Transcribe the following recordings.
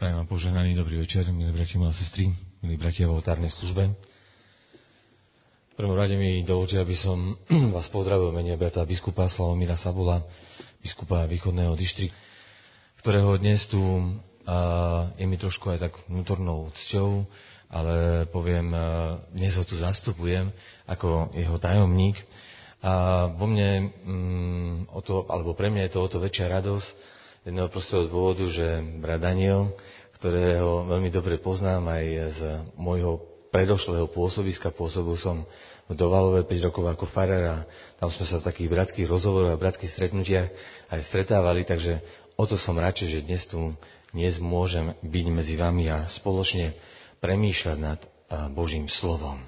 Prajem vám požehnaný dobrý večer, milí bratia, milé sestry, milí bratia v oltárnej službe. V prvom rade mi dovolte, aby som vás pozdravil v mene brata biskupa Slavomíra Sabula, biskupa východného dištriktu, ktorého dnes tu je mi trošku aj tak vnútornou cťou, ale poviem, dnes ho tu zastupujem ako jeho tajomník. A vo mne, pre mňa je to o to väčšia radosť, jedného prostého dôvodu, že brat Daniel, ktorého veľmi dobre poznám aj z môjho predošlého pôsobiska, pôsobil som v Dovalove 5 rokov ako farár a tam sme sa v takých bratských rozhovoroch a bratských stretnutiach aj stretávali, takže o to som radšej, že dnes môžem byť medzi vami a spoločne premýšľať nad Božím slovom.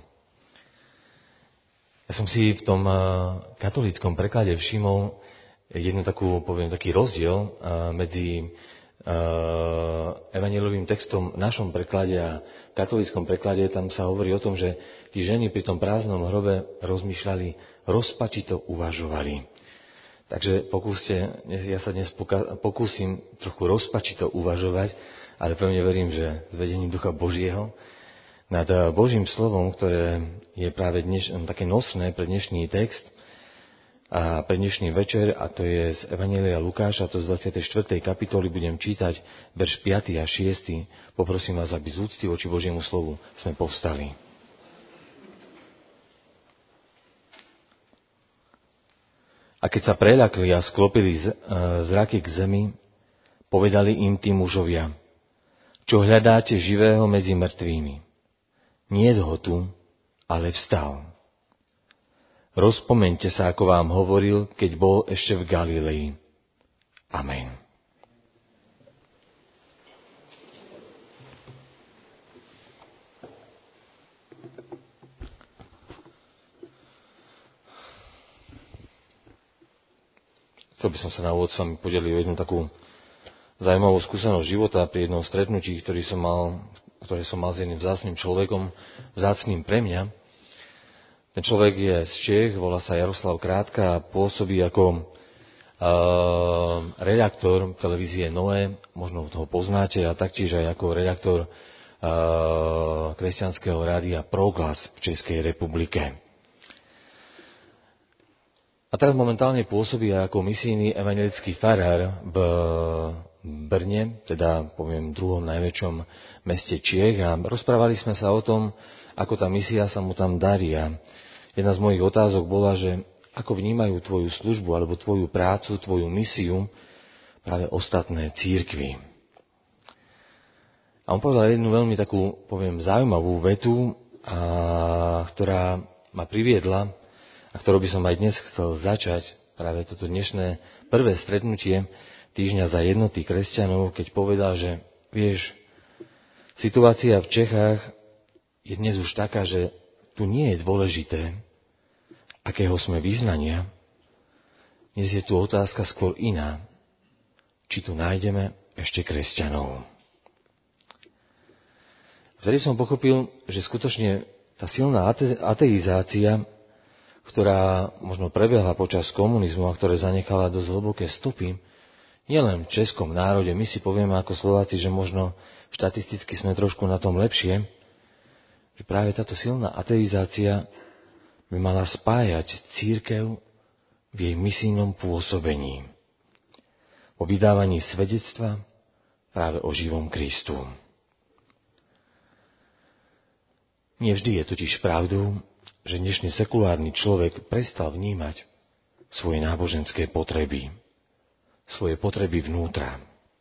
Ja som si v tom katolíckom preklade všimol taký rozdiel medzi evanjelovým textom v našom preklade a katolíckom preklade. Tam sa hovorí o tom, že tí ženy pri tom prázdnom hrobe rozmýšľali, rozpačito uvažovali. Takže ja sa dnes pokúsim trochu rozpačito uvažovať, ale pevne verím, že s vedením Ducha Božieho nad Božím slovom, ktoré je práve také nosné pre dnešný text a pre dnešný večer, a to je z Evanjelia Lukáša, to z 24. kapitoly budem čítať verš 5. a 6. Poprosím vás, aby z úcty voči Božiemu slovu sme povstali. A keď sa preľakli a sklopili zraky k zemi, povedali im tí mužovia: čo hľadáte živého medzi mŕtvými? Nie je ho tu, ale vstal. Rozpomeňte sa, ako vám hovoril, keď bol ešte v Galilei. Amen. Chcel by som sa na úvod s vami podeliť o jednu takú zaujímavú skúsenosť života pri jednom stretnutí, ktoré som mal s jedným vzácnym človekom, vzácnym pre mňa. Ten človek je z Čech, volá sa Jaroslav Krátka a pôsobí ako redaktor televízie Noé, možno toho poznáte, a taktiež aj ako redaktor kresťanského rádia Proglas v Českej republike. A teraz momentálne pôsobí ako misijný evanjelický farár v Brne, teda poviem druhom najväčšom meste Čiech, a rozprávali sme sa o tom, ako tá misia sa mu tam darí. A jedna z mojich otázok bola, že ako vnímajú tvoju službu alebo tvoju prácu, tvoju misiu práve ostatné cirkvi. A on povedal jednu veľmi takú, poviem, zaujímavú vetu, ktorá ma priviedla a ktorou by som aj dnes chcel začať práve toto dnešné prvé stretnutie týždňa za jednoty kresťanov, keď povedal, že vieš, situácia v Čechách je dnes už taká, že tu nie je dôležité, akého sme vyznania. Dnes je tu otázka skôr iná. Či tu nájdeme ešte kresťanov. Vtedy som pochopil, že skutočne tá silná ateizácia, ktorá možno prebehla počas komunizmu a ktorá zanechala dosť hlboké stopy, nielen v českom národe, my si povieme ako Slováci, že možno štatisticky sme trošku na tom lepšie, že práve táto silná ateizácia by mala spájať cirkev v jej misijnom pôsobení, o vydávaní svedectva práve o živom Kristu. Nevždy je totiž pravdou, že dnešný sekulárny človek prestal vnímať svoje náboženské potreby, svoje potreby vnútra.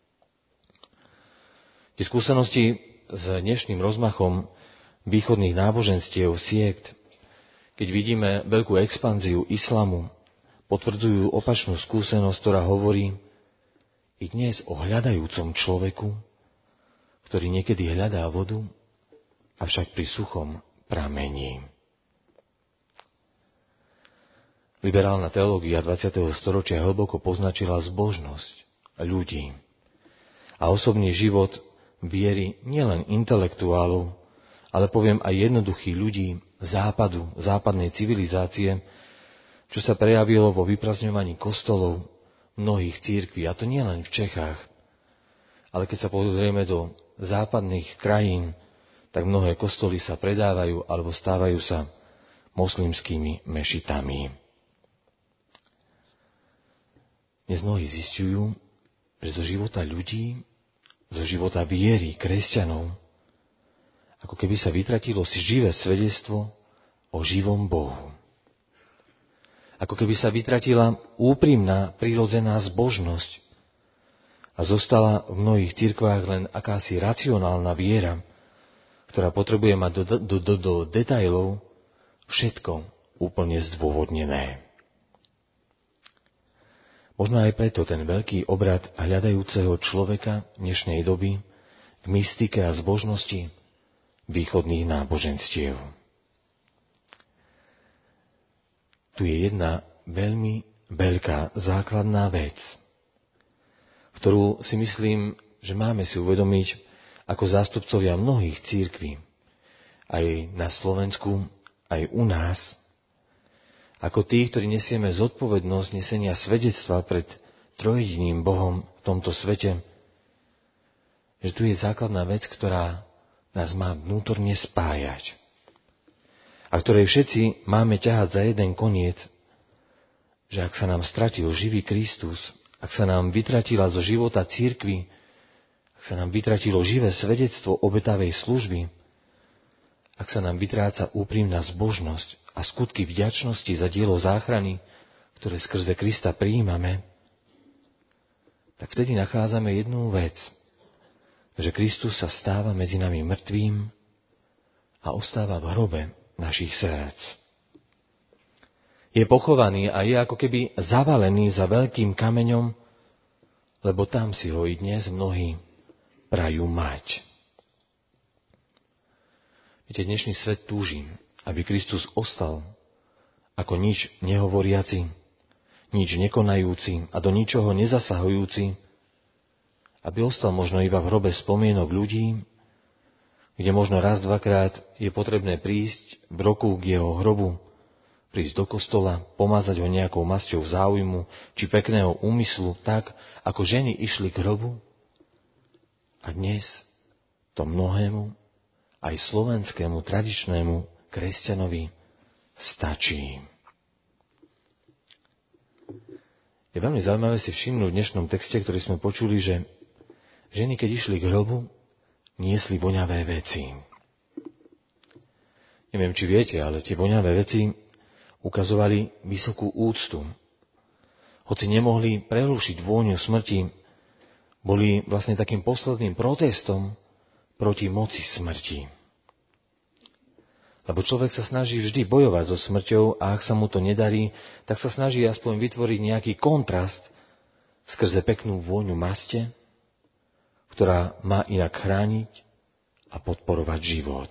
Tie skúsenosti s dnešným rozmachom východných náboženstiev, siekt, keď vidíme veľkú expanziu islamu, potvrdzujú opačnú skúsenosť, ktorá hovorí i dnes o hľadajúcom človeku, ktorý niekedy hľadá vodu, avšak pri suchom pramení. Liberálna teológia 20. storočia hlboko poznačila zbožnosť ľudí a osobný život viery nielen intelektuálov, ale poviem aj jednoduchých ľudí západu, západnej civilizácie, čo sa prejavilo vo vyprazňovaní kostolov mnohých cirkví. A to nielen v Čechách, ale keď sa pozrieme do západných krajín, tak mnohé kostoly sa predávajú alebo stávajú sa moslimskými mešitami. Dnes mnohí zisťujú, že zo života ľudí, zo života viery, kresťanov, ako keby sa vytratilo si živé svedectvo o živom Bohu. Ako keby sa vytratila úprimná, prirodzená zbožnosť a zostala v mnohých cirkvách len akási racionálna viera, ktorá potrebuje mať do detailov všetko úplne zdôvodnené. Možno aj preto ten veľký obrad hľadajúceho človeka dnešnej doby k mystike a zbožnosti východných náboženstiev. Tu je jedna veľmi veľká základná vec, ktorú si myslím, že máme si uvedomiť ako zástupcovia mnohých cirkví, aj na Slovensku, aj u nás, ako tí, ktorí nesieme zodpovednosť nesenia svedectva pred trojediným Bohom v tomto svete, že tu je základná vec, ktorá nás má vnútorne spájať a ktorej všetci máme ťahať za jeden koniec, že ak sa nám stratil živý Kristus, ak sa nám vytratila zo života cirkvi, ak sa nám vytratilo živé svedectvo obetavej služby, ak sa nám vytráca úprimná zbožnosť a skutky vďačnosti za dielo záchrany, ktoré skrze Krista prijímame, tak vtedy nachádzame jednu vec, že Kristus sa stáva medzi nami mŕtvým a ostáva v hrobe našich srdc. Je pochovaný a je ako keby zavalený za veľkým kameňom, lebo tam si ho i dnes mnohí prajú mať. Viete, dnešný svet túži, aby Kristus ostal ako nič nehovoriaci, nič nekonajúci a do ničoho nezasahujúci, aby ostal možno iba v hrobe spomienok ľudí, kde možno raz, dvakrát je potrebné prísť v roku k jeho hrobu, prísť do kostola, pomazať ho nejakou masťou záujmu či pekného úmyslu, tak ako ženy išli k hrobu. A dnes to mnohému, aj slovenskému tradičnému kresťanovi stačí. Je veľmi zaujímavé si všimnúť v dnešnom texte, ktorý sme počuli, že ženy, keď išli k hrobu, niesli voňavé veci. Neviem, či viete, ale tie voňavé veci ukazovali vysokú úctu. Hoci nemohli prerušiť vôňu smrti, boli vlastne takým posledným protestom proti moci smrti. Lebo človek sa snaží vždy bojovať so smrťou a ak sa mu to nedarí, tak sa snaží aspoň vytvoriť nejaký kontrast skrze peknú vôňu maste, ktorá má inak chrániť a podporovať život.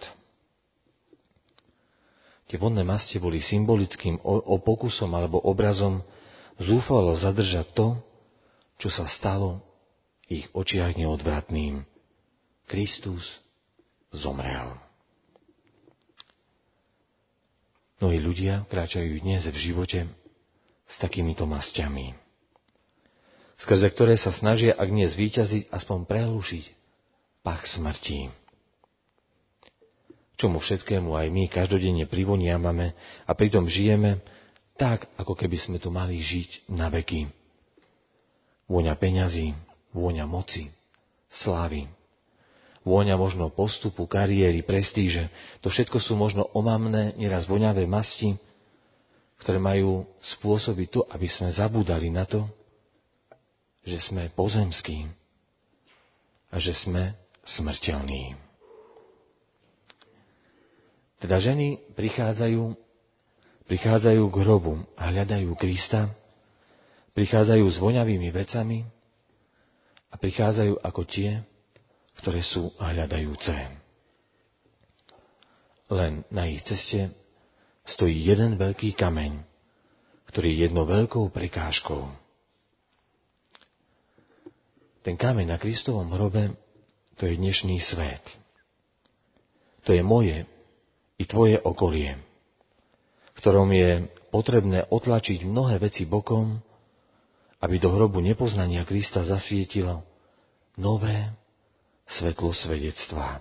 Tie vodné maste boli symbolickým pokusom alebo obrazom zúfalo zadržať to, čo sa stalo v ich očiach neodvratným. Kristus zomrel. Mnohí ľudia kráčajú dnes v živote s takýmito masťami, skrze ktoré sa snažia, ak nie zvíťaziť, aspoň prehlušiť pach smrti. Čomu všetkému aj my každodenne privoniamame a pritom žijeme tak, ako keby sme tu mali žiť na veky. Vôňa peňazí, vôňa moci, slávy, vôňa možno postupu, kariéry, prestíže. To všetko sú možno omamné, nieraz voňavé masti, ktoré majú spôsobiť to, aby sme zabúdali na to, že sme pozemskí a že sme smrteľní. Teda ženy prichádzajú k hrobu a hľadajú Krista, prichádzajú s voňavými vecami a prichádzajú ako tie, ktoré sú hľadajúce. Len na ich ceste stojí jeden veľký kameň, ktorý je jednou veľkou prekážkou. Ten kameň na Kristovom hrobe, to je dnešný svet. To je moje i tvoje okolie, v ktorom je potrebné otlačiť mnohé veci bokom, aby do hrobu nepoznania Krista zasvietilo nové, svetlo svedectva.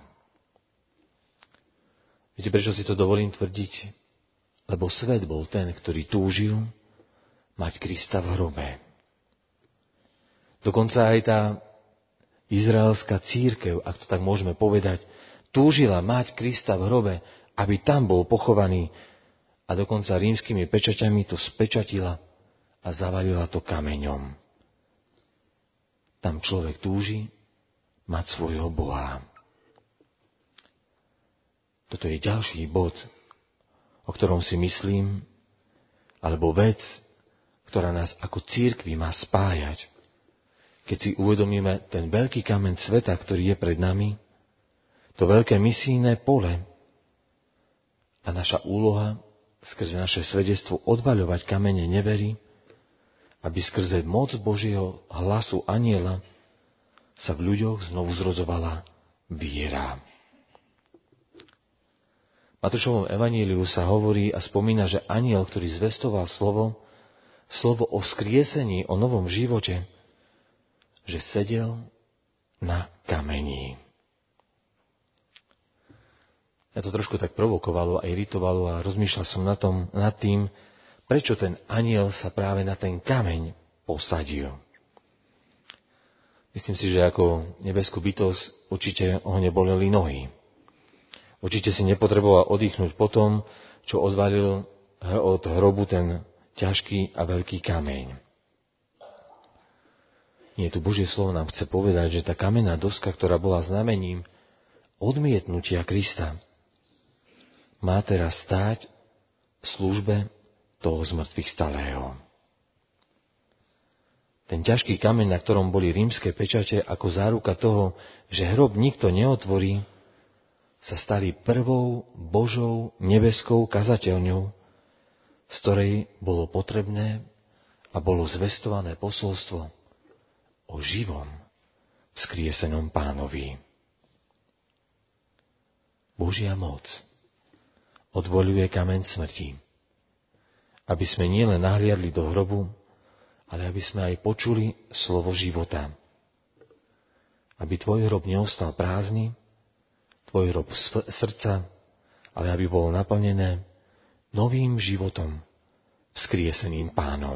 Viete, prečo si to dovolím tvrdiť? Lebo svet bol ten, ktorý túžil mať Krista v hrobe. Dokonca aj tá izraelská cirkev, ak to tak môžeme povedať, túžila mať Krista v hrobe, aby tam bol pochovaný, a dokonca rímskymi pečaťami to spečatila a zavalila to kameňom. Tam človek túži mať svojho Boha. Toto je ďalší bod, o ktorom si myslím, alebo vec, ktorá nás ako cirkvi má spájať. Keď si uvedomíme ten veľký kameň sveta, ktorý je pred nami, to veľké misijné pole a naša úloha skrze naše svedectvo odvaľovať kamene nevery, aby skrze moc Božieho hlasu anjela sa v ľuďoch znovu zrodzovala viera. V Matúšovom evaníliu sa hovorí a spomína, že anjel, ktorý zvestoval slovo o vzkriesení, o novom živote, že sedel na kameni. Ja to trošku tak provokovalo a iritovalo a rozmýšľal som nad tým, prečo ten anjel sa práve na ten kameň posadil. Myslím si, že ako nebeskú bytosť určite ho neboleli nohy. Určite si nepotreboval oddychnúť po tom, čo odvalil od hrobu ten ťažký a veľký kameň. Nie, tu Božie slovo nám chce povedať, že tá kamenná doska, ktorá bola znamením odmietnutia Krista, má teraz stáť v službe toho zmrtvých stalého. Ten ťažký kameň, na ktorom boli rímske pečate ako záruka toho, že hrob nikto neotvorí, sa stali prvou Božou nebeskou kazateľňou, z ktorej bolo potrebné a bolo zvestované posolstvo o živom, vzkriesenom Pánovi. Božia moc odvoľuje kameň smrti, aby sme nielen nahliadli do hrobu, ale aby sme aj počuli slovo života. Aby tvoj hrob neostal prázdny, tvoj hrob srdca, ale aby bol naplnené novým životom, vzkrieseným Pánom.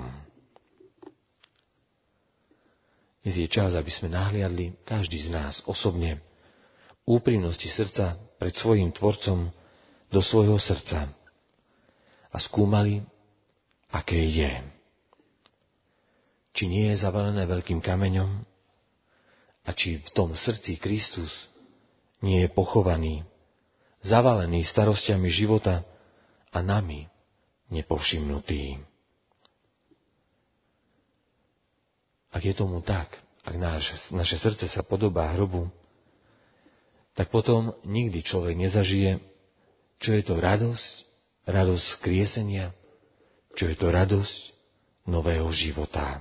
Dnes je čas, aby sme nahliadli, každý z nás osobne, úprimnosti srdca pred svojím Tvorcom do svojho srdca a skúmali, aké je. Či nie je zavalené veľkým kameňom a či v tom srdci Kristus nie je pochovaný, zavalený starostiami života a nami nepovšimnutý. Ak je tomu tak, ak naše srdce sa podobá hrobu, tak potom nikdy človek nezažije, čo je to radosť skriesenia, čo je to radosť nového života.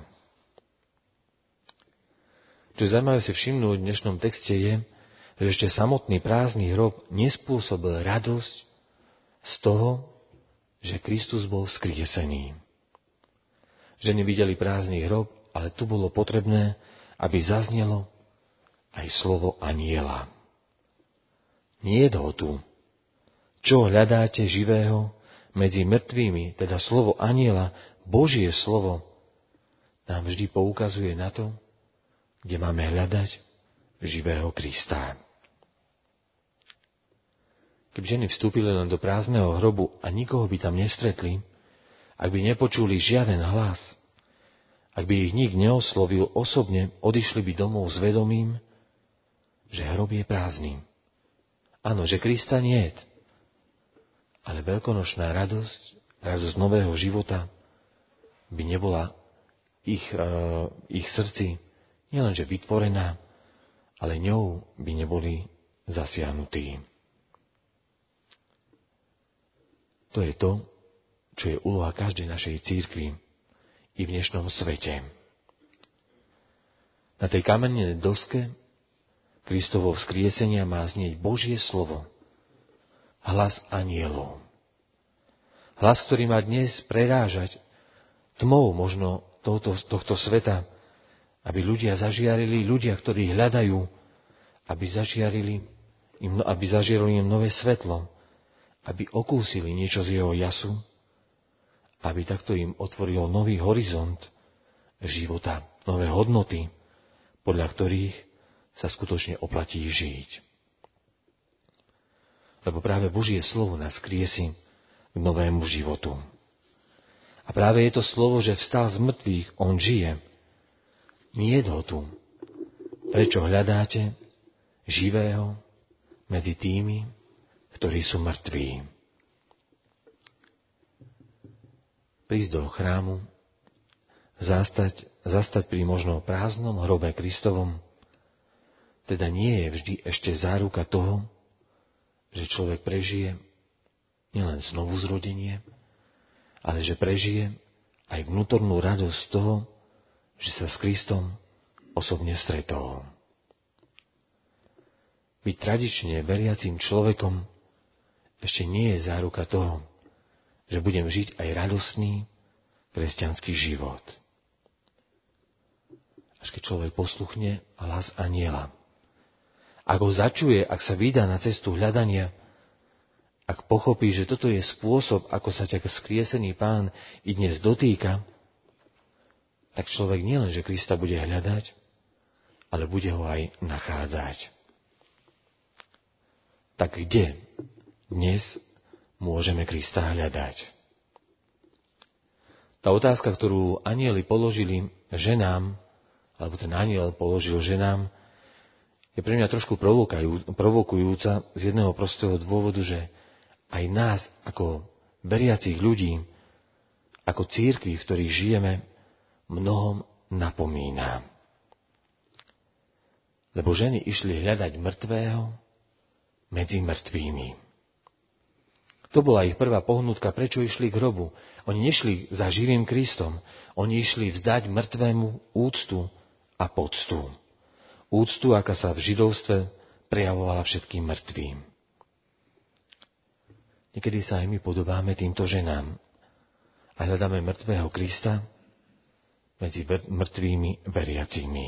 Čo je zaujímavé si všimnúť v dnešnom texte je, že ešte samotný prázdny hrob nespôsobil radosť z toho, že Kristus bol skriesený. Že nevideli prázdny hrob, ale tu bolo potrebné, aby zaznelo aj slovo anjela. Nie je ho tu. Čo hľadáte živého medzi mŕtvými, teda slovo anjela, Božie slovo, nám vždy poukazuje na to, kde máme hľadať živého Krista. Keby ženy vstúpili len do prázdneho hrobu a nikoho by tam nestretli, ak by nepočuli žiaden hlas, ak by ich nik neoslovil osobne, odišli by domov s vedomím, že hrob je prázdny. Áno, že Krista niet, ale veľkonočná radosť nového života by nebola ich srdci nielenže vytvorená, ale ňou by neboli zasiahnutí. To je to, čo je úloha každej našej cirkvi i v dnešnom svete. Na tej kamennej doske Kristovo vzkriesenia má znieť Božie slovo, hlas anjelov. Hlas, ktorý má dnes prerážať tmou možno tohto sveta, aby ľudia zažiarili, ľudia, ktorí hľadajú aby zažiarili im nové svetlo, aby okúsili niečo z jeho jasu, aby takto im otvoril nový horizont života, nové hodnoty, podľa ktorých sa skutočne oplatí žiť. Lebo práve Božie slovo nás kriesi k novému životu. A práve je to slovo, že vstal z mŕtvych, on žije. Nie je ho tu. Prečo hľadáte živého medzi tými, ktorí sú mŕtví? Prísť do chrámu, zastať pri možno prázdnom hrobe Kristovom, teda nie je vždy ešte záruka toho, že človek prežije nielen znovu zrodenie, ale že prežije aj vnútornú radosť z toho, že sa s Kristom osobne stretol. Byť tradične veriacím človekom ešte nie je záruka toho, že budem žiť aj radostný kresťanský život. Až keď človek posluchne hlas anjela, ak ho začuje, ak sa vydá na cestu hľadania, ak pochopí, že toto je spôsob, ako sa ťa skriesený Pán i dnes dotýka, tak človek nielenže Krista bude hľadať, ale bude ho aj nachádzať. Tak kde dnes môžeme Krista hľadať? Tá otázka, ktorú anjeli položili ženám, alebo ten anjel položil ženám, je pre mňa trošku provokujúca z jedného prostého dôvodu, že aj nás ako veriacich ľudí, ako cirkvi, v ktorých žijeme, mnohom napomína. Lebo ženy išli hľadať mŕtvého medzi mŕtvými. To bola ich prvá pohnutka, prečo išli k hrobu. Oni nešli za živým Kristom, oni išli vzdať mŕtvemu úctu a poctu. Úctu, aká sa v židovstve prejavovala všetkým mŕtvým. Niekedy sa aj my podobáme týmto ženám a hľadáme mŕtvého Krista medzi mŕtvými veriacimi.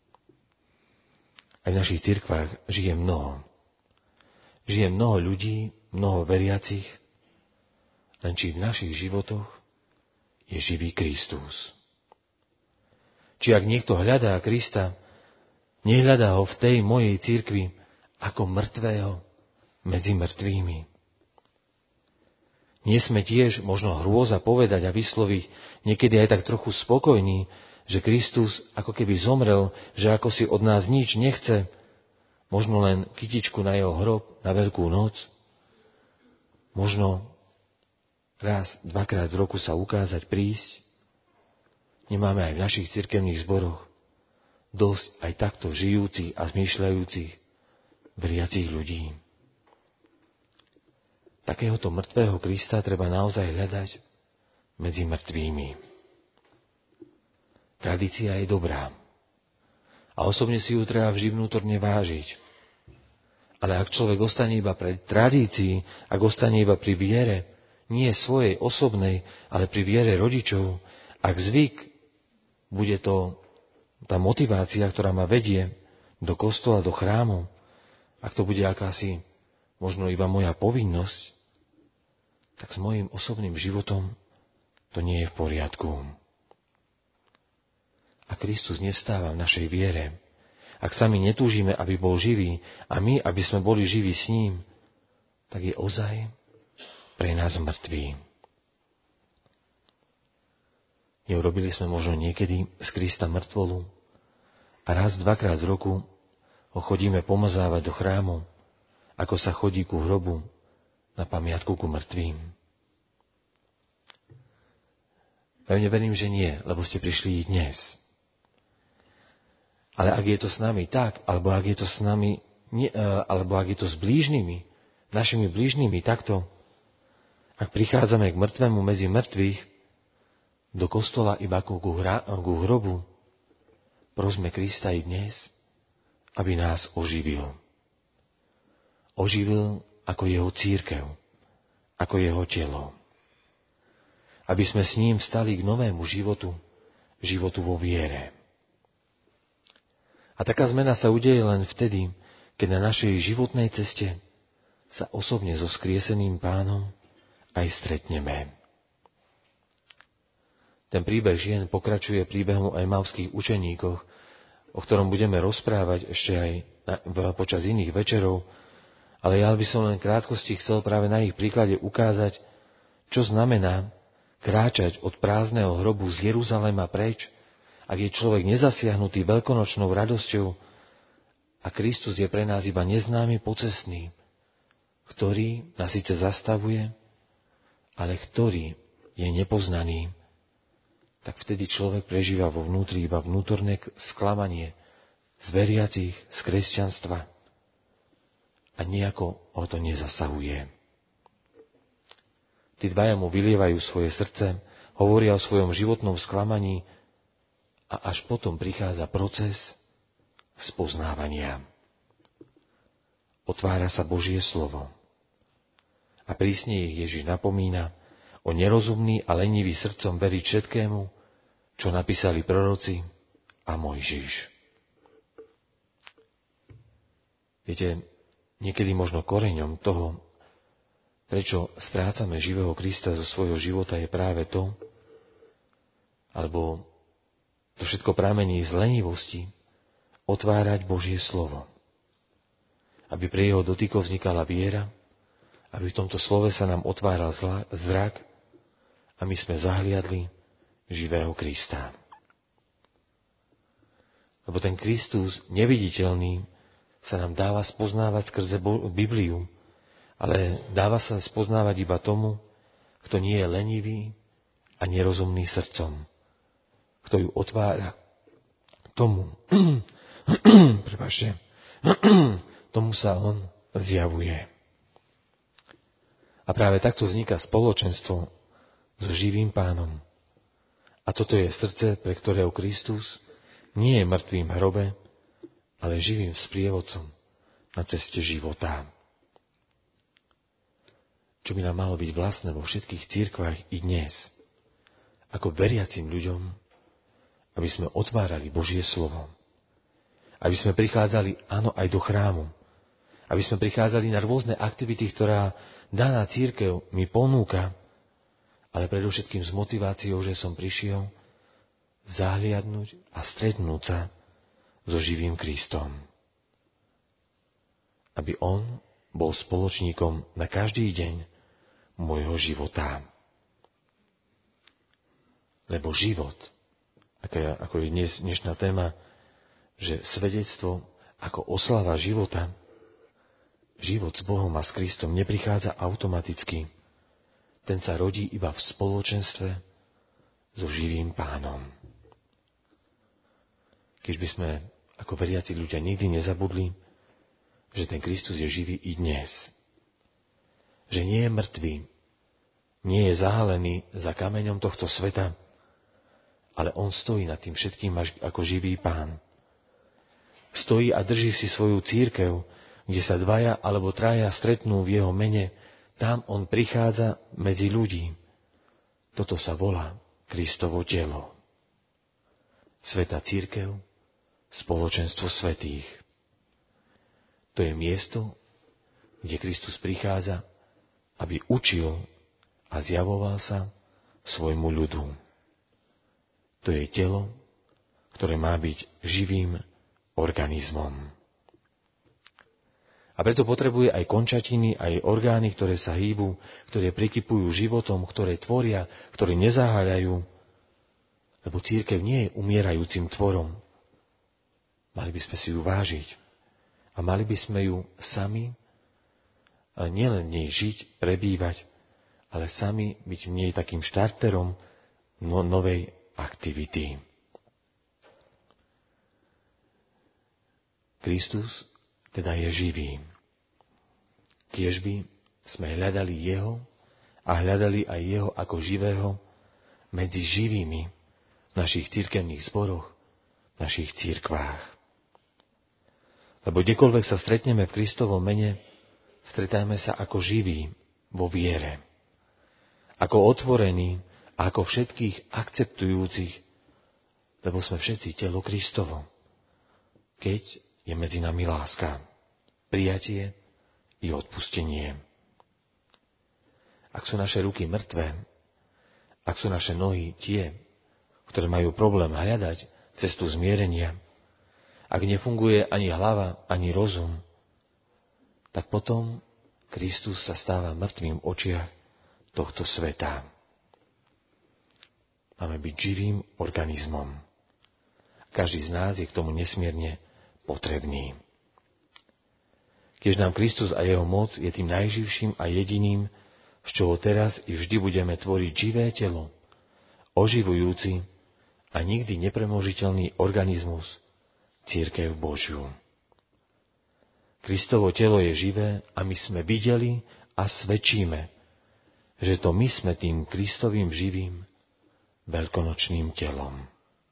Aj v našich cirkvách žije mnoho. Žije mnoho ľudí, mnoho veriacich, len či v našich životoch je živý Kristus. Či ak niekto hľadá Krista, nehľadá ho v tej mojej cirkvi ako mŕtvého medzi mŕtvými. Nie sme tiež možno hrôza povedať a vysloviť niekedy aj tak trochu spokojní, že Kristus ako keby zomrel, že ako si od nás nič nechce, možno len kytičku na jeho hrob na Veľkú noc, možno raz, dvakrát v roku sa ukázať, prísť. Nemáme aj v našich cirkevných zboroch dosť aj takto žijúcich a zmýšľajúcich veriacich ľudí. Takéhoto mŕtvého Krista treba naozaj hľadať medzi mŕtvými. Tradícia je dobrá a osobne si ju treba vždy vnútorne vážiť. Ale ak človek ostane iba pri tradícii, ak ostane iba pri viere, nie svojej osobnej, ale pri viere rodičov, ak zvyk bude to tá motivácia, ktorá ma vedie do kostola, do chrámu, ak to bude akási možno iba moja povinnosť, tak s mojím osobným životom to nie je v poriadku. A Kristus nevstáva v našej viere. Ak sami netúžime, aby bol živý a my, aby sme boli živí s ním, tak je ozaj pre nás mŕtvý. Neurobili sme možno niekedy z Krista mŕtvolu a raz, dvakrát z roku ho chodíme pomazávať do chrámu, ako sa chodí ku hrobu na pamiatku ku mŕtvým. Pevne verím, že nie, lebo ste prišli i dnes. Ale ak je to s nami tak, alebo ak je to s nami, alebo ak je to s blížnymi, našimi blížnymi takto, ak prichádzame k mŕtvemu medzi mŕtvych, do kostola iba ku hrobu, prosme Krista i dnes, aby nás oživil. Oživil ako jeho cirkev, ako jeho telo. Aby sme s ním stali k novému životu, životu vo viere. A taká zmena sa udeje len vtedy, keď na našej životnej ceste sa osobne so skrieseným Pánom aj stretneme. Ten príbeh žien pokračuje príbehom aj emauských učeníkoch, o ktorom budeme rozprávať ešte aj počas iných večerov, ale ja by som len v krátkosti chcel práve na ich príklade ukázať, čo znamená kráčať od prázdneho hrobu z Jeruzalema preč, ak je človek nezasiahnutý veľkonočnou radosťou a Kristus je pre nás iba neznámy pocestný, ktorý nás síce zastavuje, ale ktorý je nepoznaný, tak vtedy človek prežíva vo vnútri iba vnútorné sklamanie z veriacich, z kresťanstva a nejako ho to nezasahuje. Tí dvaja mu vylievajú svoje srdce, hovoria o svojom životnom sklamaní a až potom prichádza proces spoznávania. Otvára sa Božie slovo a prísne ich Ježiš napomína o nerozumný a lenivý srdcom veriť všetkému, čo napísali proroci a Mojžiš. Viete, niekedy možno koreňom toho, prečo strácame živého Krista zo svojho života, je práve to, alebo to všetko pramení z lenivosti, otvárať Božie slovo. Aby pre jeho dotykov vznikala viera, aby v tomto slove sa nám otváral zrak a my sme zahliadli živého Krista. Lebo ten Kristus neviditeľný sa nám dáva spoznávať skrze Bibliu, ale dáva sa spoznávať iba tomu, kto nie je lenivý a nerozumný srdcom, kto ju otvára tomu, tomu sa on zjavuje. A práve takto vzniká spoločenstvo so živým Pánom. A toto je srdce, pre ktorého Kristus nie je mŕtvým hrobe, ale živým sprievodcom na ceste života. Čo by nám malo byť vlastné vo všetkých cirkvách i dnes, ako veriacim ľuďom, aby sme otvárali Božie slovo. Aby sme prichádzali, áno, aj do chrámu. Aby sme prichádzali na rôzne aktivity, ktorá daná cirkev mi ponúka, ale predovšetkým s motiváciou, že som prišiel zahliadnúť a stretnúť sa so živým Kristom. Aby on bol spoločníkom na každý deň môjho života. Lebo život, ako je dnešná téma, že svedectvo ako oslava života, život s Bohom a s Kristom neprichádza automaticky. Ten sa rodí iba v spoločenstve so živým Pánom. Keď by sme ako veriaci ľudia nikdy nezabudli, že ten Kristus je živý i dnes. Že nie je mŕtvý, nie je zahalený za kameňom tohto sveta, ale on stojí nad tým všetkým ako živý Pán. Stojí a drží si svoju cirkev, kde sa dvaja alebo traja stretnú v jeho mene, tam on prichádza medzi ľudí. Toto sa volá Kristovo telo. Svätá cirkev, spoločenstvo svätých. To je miesto, kde Kristus prichádza, aby učil a zjavoval sa svojmu ľudu. To je telo, ktoré má byť živým organizmom. A preto potrebuje aj končatiny, aj orgány, ktoré sa hýbu, ktoré prikypujú životom, ktoré tvoria, ktoré nezaháľajú. Lebo cirkev nie je umierajúcim tvorom. Mali by sme si ju vážiť. A mali by sme ju sami, nielen v nej žiť, prebývať, ale sami byť v nej takým štarterom novej aktivity. Kristus teda je živý. Kiež by sme hľadali jeho a hľadali aj jeho ako živého medzi živými v našich cirkevných zboroch, v našich cirkvách. Lebo kdekoľvek sa stretneme v Kristovom mene, stretajme sa ako živí vo viere. Ako otvorení a ako všetkých akceptujúcich, lebo sme všetci telo Kristovo. Keď je medzi nami láska. prijatie i odpustenie. Ak sú naše ruky mŕtve, ak sú naše nohy tie, ktoré majú problém hľadať cestu zmierenia, ak nefunguje ani hlava, ani rozum, tak potom Kristus sa stáva mŕtvým v očiach tohto sveta. Máme byť živým organizmom. Každý z nás je k tomu nesmierne potrebný. Keď nám Kristus a jeho moc je tým najživším a jediným, z čoho teraz i vždy budeme tvoriť živé telo, oživujúci a nikdy nepremožiteľný organizmus, cirkev Božiu. Kristovo telo je živé a my sme videli a svedčíme, že to my sme tým Kristovým živým veľkonočným telom.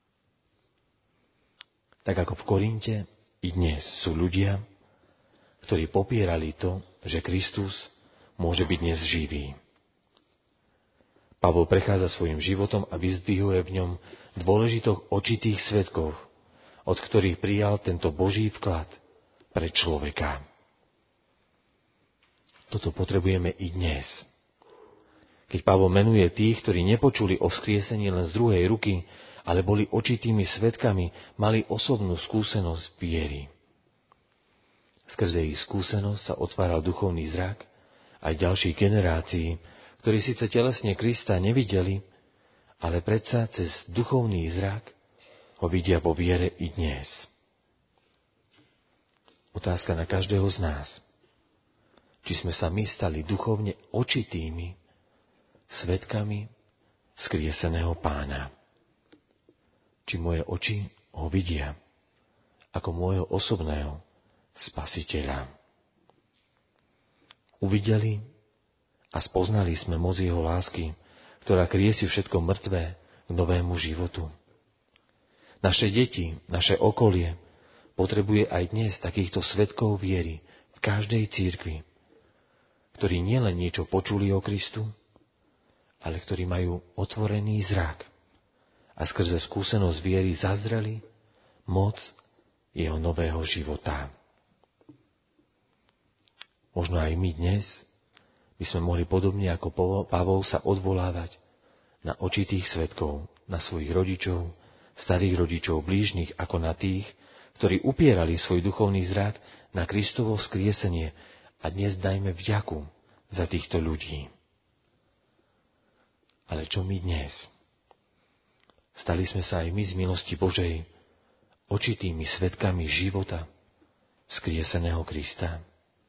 Tak ako v Korinte, i dnes sú ľudia, ktorí popierali to, že Kristus môže byť dnes živý. Pavol prechádza svojim životom a vyzdvihuje v ňom dôležitých očitých svedkov, od ktorých prijal tento Boží vklad pre človeka. Toto potrebujeme i dnes. Keď Pavol menuje tých, ktorí nepočuli o vzkriesení len z druhej ruky, ale boli očitými svedkami, mali osobnú skúsenosť viery. Skrze ich skúsenosť sa otváral duchovný zrak aj ďalších generácií, ktorí síce telesne Krista nevideli, ale predsa cez duchovný zrak ho vidia vo viere i dnes. Otázka na každého z nás. Či sme sa my stali duchovne očitými svedkami vzkrieseného Pána. Či moje oči ho vidia ako môjho osobného Spasiteľa. Uvideli a spoznali sme moc jeho lásky, ktorá kriesi všetko mŕtvé k novému životu. Naše deti, naše okolie potrebuje aj dnes takýchto svedkov viery v každej cirkvi, ktorí nielen niečo počuli o Kristu, ale ktorí majú otvorený zrak a skrze skúsenosť viery zazreli moc jeho nového života. Možno aj my dnes by sme mohli podobne ako Pavol sa odvolávať na očitých svedkov, na svojich rodičov, starých rodičov, blížnych, ako na tých, ktorí upierali svoj duchovný zrak na Kristovo vzkriesenie a dnes dajme vďaku za týchto ľudí. Ale čo my dnes? Stali sme sa aj my z milosti Božej očitými svedkami života vzkrieseného Krista.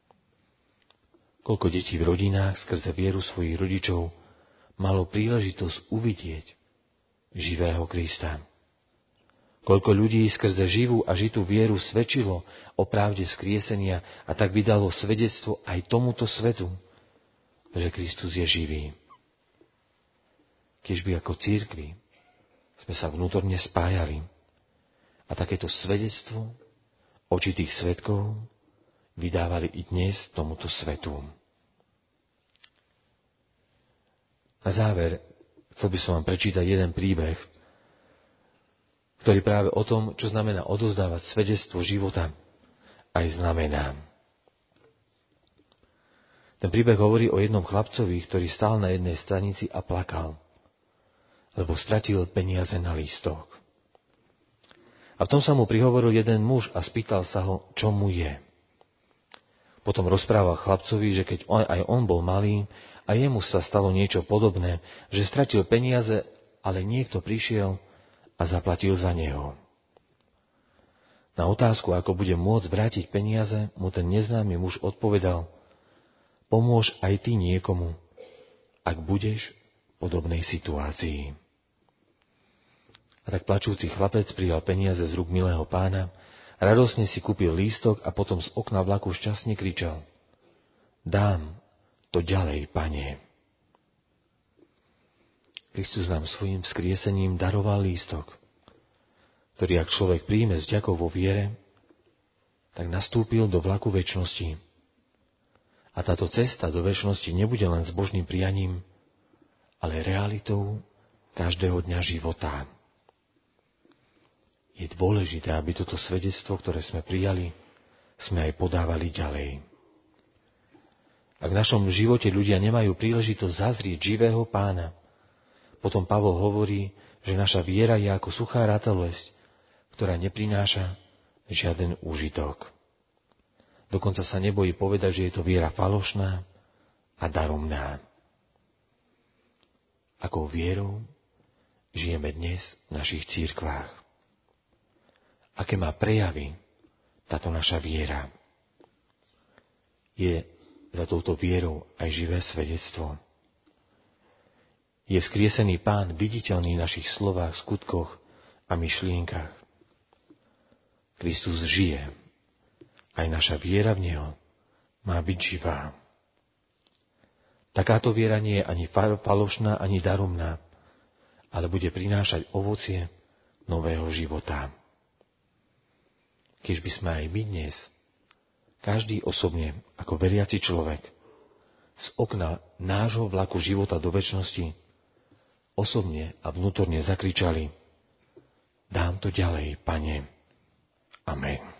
Koľko detí v rodinách skrze vieru svojich rodičov malo príležitosť uvidieť živého Krista. Koľko ľudí skrze živú a žitú vieru svedčilo o pravde vzkriesenia a tak vydalo svedectvo aj tomuto svetu, že Kristus je živý. Kiežby ako cirkvi sme sa vnútorne spájali a takéto svedectvo očitých svedkov vydávali i dnes tomuto svetu. Na záver chcel by som vám prečítať jeden príbeh, ktorý práve o tom, čo znamená odozdávať svedectvo života, aj znamená. Ten príbeh hovorí o jednom chlapcovi, ktorý stál na jednej stanici a plakal, lebo stratil peniaze na lístok. A v tom sa mu prihovoril jeden muž a spýtal sa ho, čo mu je. Potom rozprával chlapcovi, že keď aj on bol malý a jemu sa stalo niečo podobné, že stratil peniaze, ale niekto prišiel a zaplatil za neho. Na otázku, ako bude môcť vrátiť peniaze, mu ten neznámy muž odpovedal: pomôž aj ty niekomu, ak budeš v podobnej situácii. A tak plačúci chlapec prijal peniaze z rúk milého Pána, radosne si kúpil lístok a potom z okna vlaku šťastne kričal: dám to ďalej, Pane. Kristus nám svojím vzkriesením daroval lístok, ktorý ak človek príjme s vďakou vo viere, tak nastúpil do vlaku večnosti. A táto cesta do večnosti nebude len zbožným prianím, ale realitou každého dňa života. Je dôležité, aby toto svedectvo, ktoré sme prijali, sme aj podávali ďalej. Ak v našom živote ľudia nemajú príležitosť zazrieť živého Pána, potom Pavol hovorí, že naša viera je ako suchá ratolesť, ktorá neprináša žiaden úžitok. Dokonca sa nebojí povedať, že je to viera falošná a daromná. Akou vierou žijeme dnes v našich cirkvách? Aké má prejavy táto naša viera? Je za touto vierou aj živé svedectvo? Je vzkriesený Pán viditeľný v našich slovách, skutkoch a myšlienkach? Kristus žije. Aj naša viera v Neho má byť živá. Takáto viera nie je ani falošná, ani daromná, ale bude prinášať ovocie nového života. Keď by sme aj my dnes, každý osobne, ako veriaci človek, z okna nášho vlaku života do večnosti, osobne a vnútorne zakričali: Dám to ďalej, Pane. Amen.